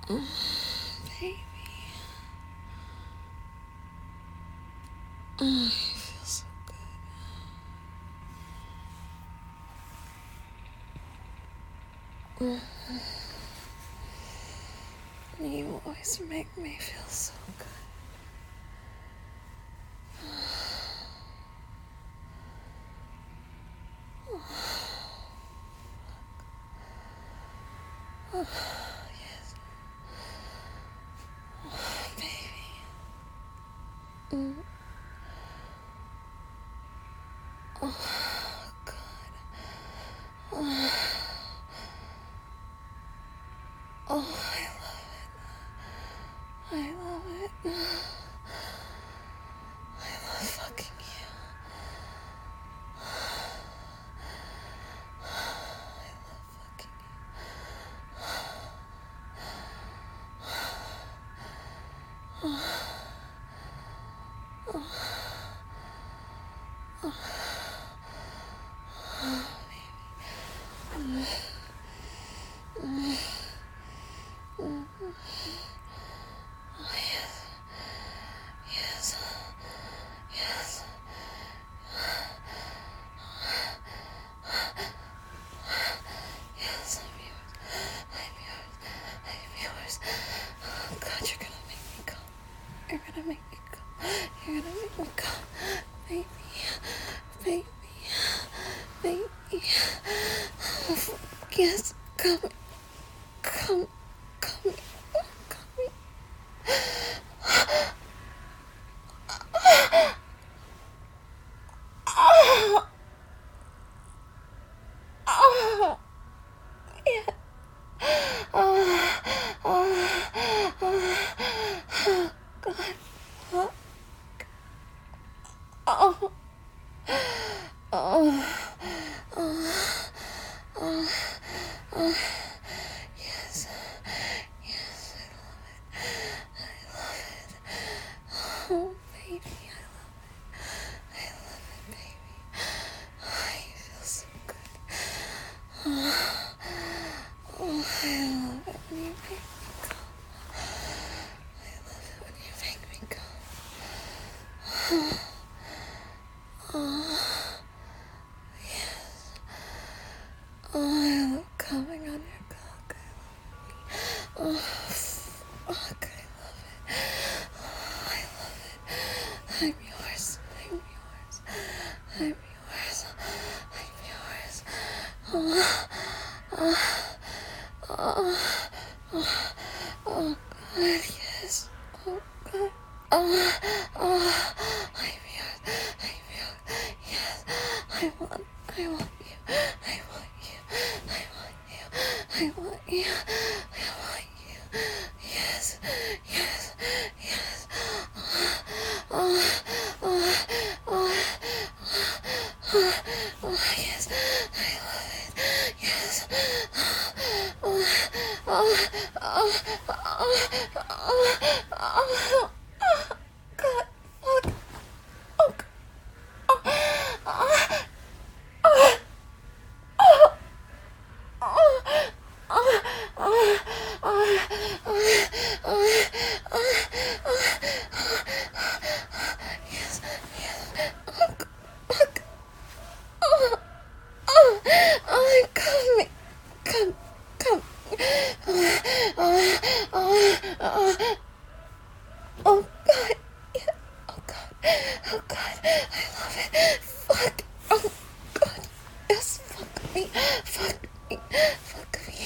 Baby. You feel so good. You always make me feel so good. Yes. Baby. Oh, God. Oh, I love it. I love fucking you. Yes. Yes. Yes, I'm yours. I'm yours. I'm yours. Oh, God, you're gonna make me come. You're gonna make me come. You're gonna make me come. Baby. Baby. Baby. Oh, yes, come. Come. Come. Come. Oh. Oh. Yeah. Oh. Oh. Oh. God. Oh. Oh. Oh. Oh. Oh. Yes. Yes, I love it. Oh, baby, I love it, baby. Oh, you feel so good. Oh, I love it when you make me come. I love it when you make me come. Oh, yes. Oh, I love coming on your cock. Oh, fuck, I love it. Oh, I love it. I'm yours. I'm yours. I'm yours. I'm yours. Oh, oh, oh, oh, oh, God, yes. Oh, God. Oh, oh, I'm yours. I'm yours. Yes, I want you. I want you. I want you. I want you. I want you. Yes, yes, yes. Oh, oh, oh, oh, oh, yes. I love it. Yes. Oh, oh, oh, oh, oh, God. Look. Oh, oh, yes, yes. Look. Oh, come, come, come. Oh, God. Yeah. Oh, God. Oh, God. I love it. Fuck. Oh, God. Yes, fuck me. Fuck me. Fuck me.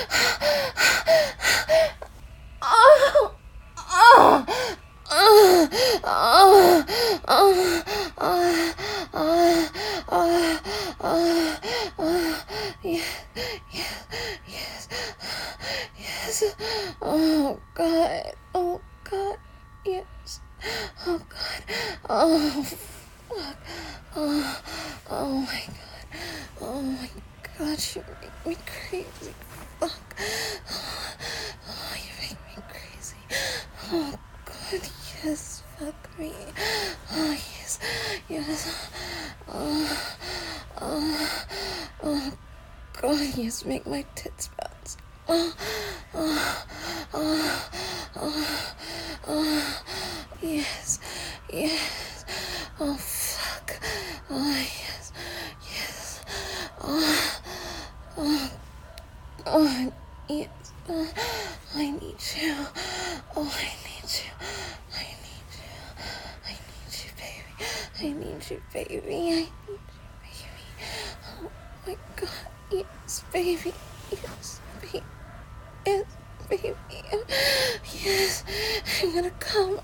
Oh. Oh. Oh. Oh. Oh. Oh. Oh. Oh. Oh. Oh. Yes. Yes. Yes. Yes. Oh, God. Oh, God. Yes. Oh, God. Oh, fuck. Oh, oh, my God. Oh, my God. You make me crazy. Fuck. Oh, you make me crazy. Oh, God. Yes. Fuck me. Oh, yes. Yes. Oh, oh, oh, God. Yes. Make my tits bounce. Oh, oh, oh. Yes, yes. Oh, fuck. Oh, yes, yes. Oh, oh, oh, yes. I need you. Oh, I need you. I need you. I need you, baby. I need you, baby. I need you, baby. Oh my God. Yes, baby. Yes, baby. Yes, baby. Yes. I'm gonna come,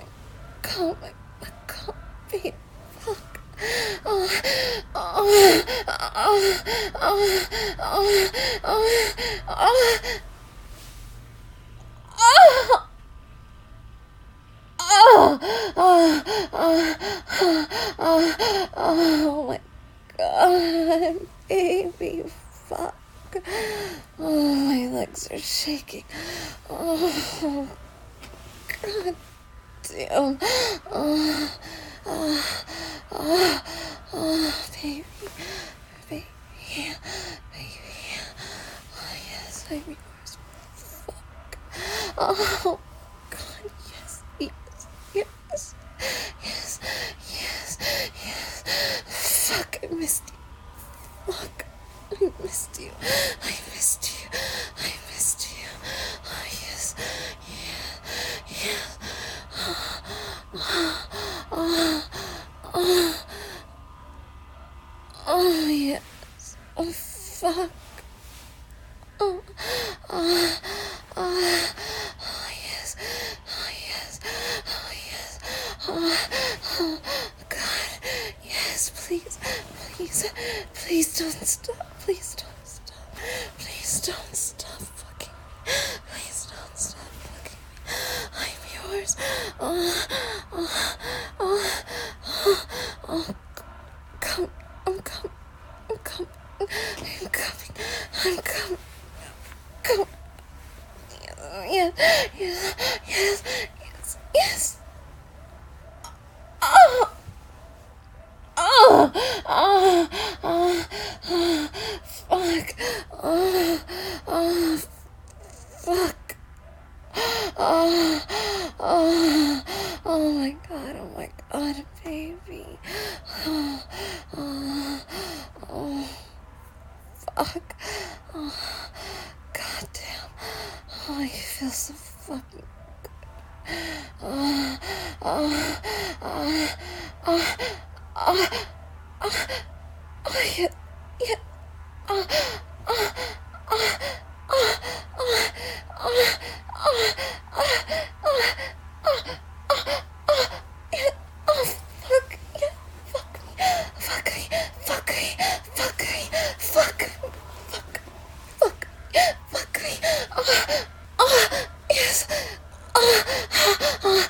baby. Fuck. Oh, oh, oh, oh, oh, oh, oh, oh. Oh, oh, oh, oh, oh my God, baby, fuck. Oh, my legs are shaking. Oh, God damn. Oh, oh, oh, oh, baby, baby, baby. Oh, yes, I'm yours. Fuck. Oh, God, yes, yes, yes, yes, yes, yes. Fuck, I missed you. Fuck, I missed you. I missed you. I missed you. Oh, yes, yeah, yes. Oh, oh, oh, oh, yes. Oh, fuck. Oh, oh, oh, oh, yes. Oh, yes. Oh, yes. Oh, oh, God. Yes, please. Please. Please don't stop. Please don't stop. Please don't stop fucking me. Please don't stop fucking me. I'm yours. Oh, oh, oh, oh, oh. Come. I'm coming. I'm coming. I'm coming. I'm coming. Come. Yes, yes, yes, yes, yes. Oh, oh, oh, oh, oh, fuck. Oh, oh, fuck. Oh, oh, oh my God, baby. Oh, oh, oh, fuck. Oh, God damn. Oh, you feel so fucking. Oh, oh, oh, oh, oh, oh, oh, yeah, yeah. Oh, oh, oh, oh, oh, oh, oh, oh, oh, oh, yeah. Oh, fuck, yeah, fuck me, fuck me, fuck me, fuck me, fuck me, fuck, fuck me. Oh, oh, yes. Oh, oh,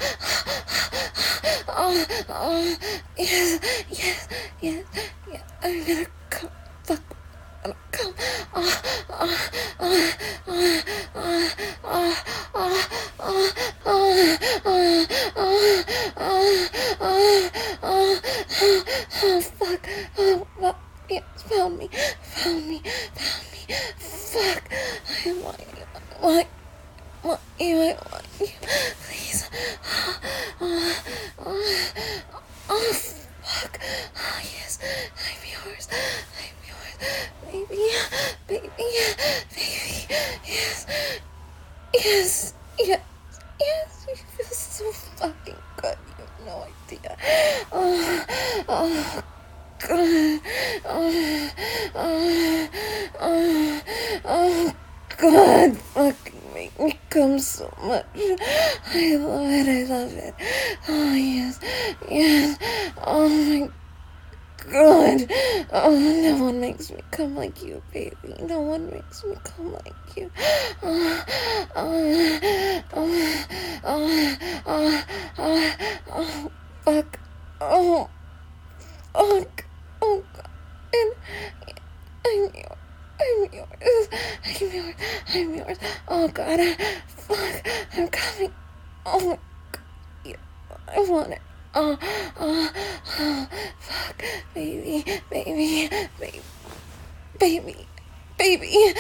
oh, oh, yes, yes, yes, yes. I'm gonna come. Fuck. I'm gonna come. Oh, oh, oh, oh, oh, oh, oh, oh, oh, oh, oh, oh, oh, oh, fuck. Oh, fuck. Yes, found me. Found me. Found me. Fuck. I want you. I want you. I want you. Please. Oh, oh, oh, fuck. Oh, yes. I'm yours. I'm yours. Baby. Baby. Baby. Yes. Yes. Yes. Yes. You feel so fucking good. You have no idea. Oh, oh, God. Oh, oh, oh, oh, God. Fucking make me come so much. I love it. I love it. Oh, yes. Yes. Oh, my God. Oh, no one makes me come like you, baby. No one makes me come like you. Oh, oh, oh, oh, oh, oh, oh, fuck. Oh, oh, oh, God. And I'm yours. I'm yours. I'm yours. I'm yours. Oh, God. Fuck. I'm coming. Oh, my God. Yeah, I want it. Oh, oh, oh, fuck, baby, baby, baby, baby, baby,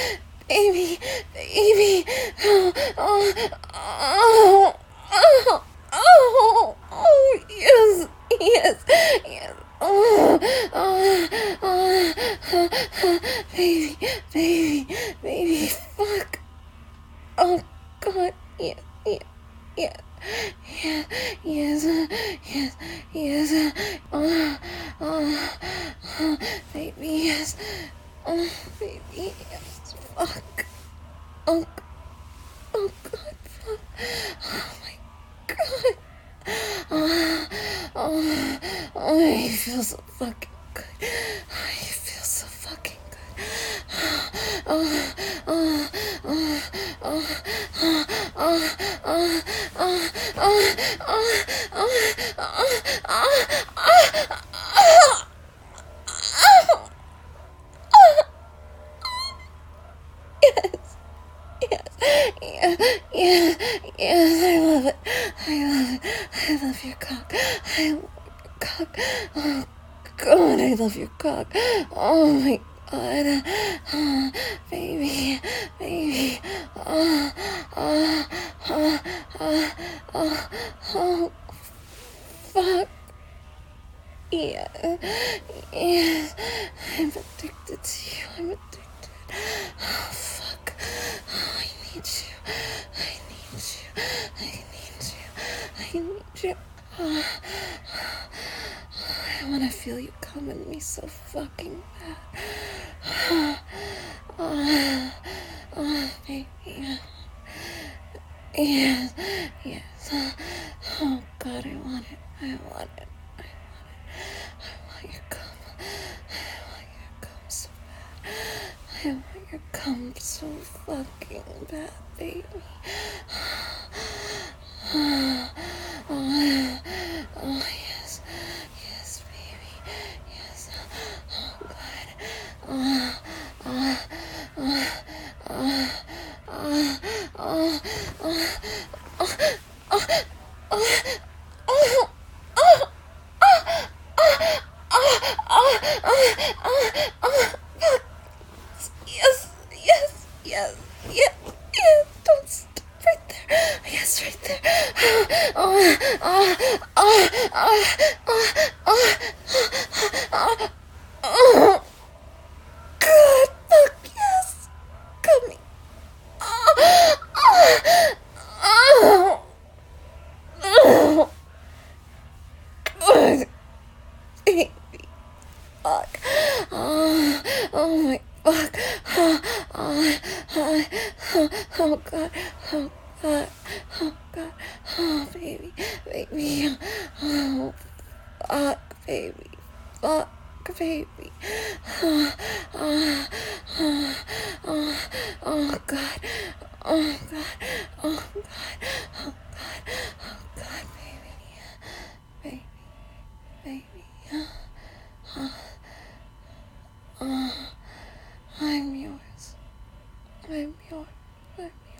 baby, baby. Oh, oh, oh, oh, oh, oh, yes, yes, yes. Oh, oh, oh, oh, oh, baby, baby, baby, fuck. Oh, God, yes, yes, yes, yes, yes, yes, yes. Oh, oh, oh, baby, yes. Oh, baby, yes, fuck. Oh, oh, God, fuck. Oh, my God. Oh, oh, oh, it feels so fucking good. Oh, it feels so fucking good. Oh, oh, oh, oh, oh, oh, oh, oh, oh, oh, oh, yes, yes, yes, I love it. I love it. I love your cock. I love your cock. Oh, God, I love your cock. Oh, my God. Oh, baby, baby. Oh, oh, oh, oh, oh, oh, fuck. Yeah, yes, I'm addicted to you. I'm addicted. Oh, fuck. Oh, I need you. I need you. I need you. I need you. Oh, I want to feel you come in me so fucking bad. Oh, oh, oh, baby. Yes, yes. Oh, God, I want it. I want it. I want your cum. I want your cum so bad. I want your cum so fucking bad, baby. Oh, oh, oh, yes. Yes, baby. Yes. Oh, God. Oh, oh, oh, oh, oh, oh, oh, oh, oh, oh, oh. Yes, yes, yes, yes, yes. Don't stop right there. Yes, right there. Oh, oh, oh, oh, oh, oh, oh. Good. Fuck yes. Come here. Oh, oh, oh, good. Baby. Fuck. Oh, oh my fuck. Oh, oh, oh, oh, oh God. Oh God. Oh God. Oh baby. Baby. Oh fuck baby. Fuck baby. Oh, oh, oh, oh, oh God. Oh God. Oh God. Oh God. Oh God baby. Baby. Baby. Oh, I'm yours. I'm yours. I'm yours.